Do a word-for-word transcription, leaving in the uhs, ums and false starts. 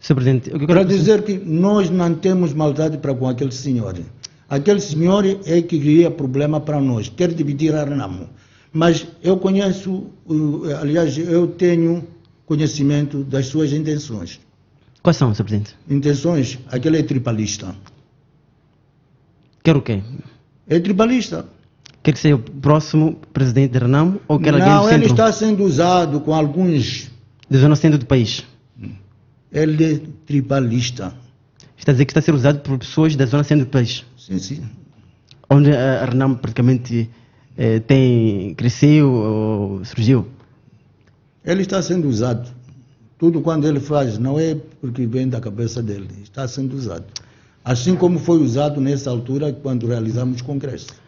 senhor Presidente, eu quero... Para dizer que nós não temos maldade para com aquele senhor. Aquele senhor é que cria problema para nós, quer dividir a Renamo. Mas eu conheço, aliás, eu tenho conhecimento das suas intenções. Quais são, senhor Presidente? Intenções, aquele é tribalista. Quer o quê? É tribalista. Quer que seja o próximo presidente de Renamo ou quer alguém do Não, centro? ele está sendo usado com alguns... Da zona centro do país. Ele é tribalista. Está a dizer que está a ser usado por pessoas da zona centro do país. Sim, sim. Onde a Renamo praticamente eh, tem, cresceu ou surgiu. Ele está sendo usado. Tudo quando ele faz, não é porque vem da cabeça dele. Está sendo usado. Assim como foi usado nessa altura quando realizamos o congresso.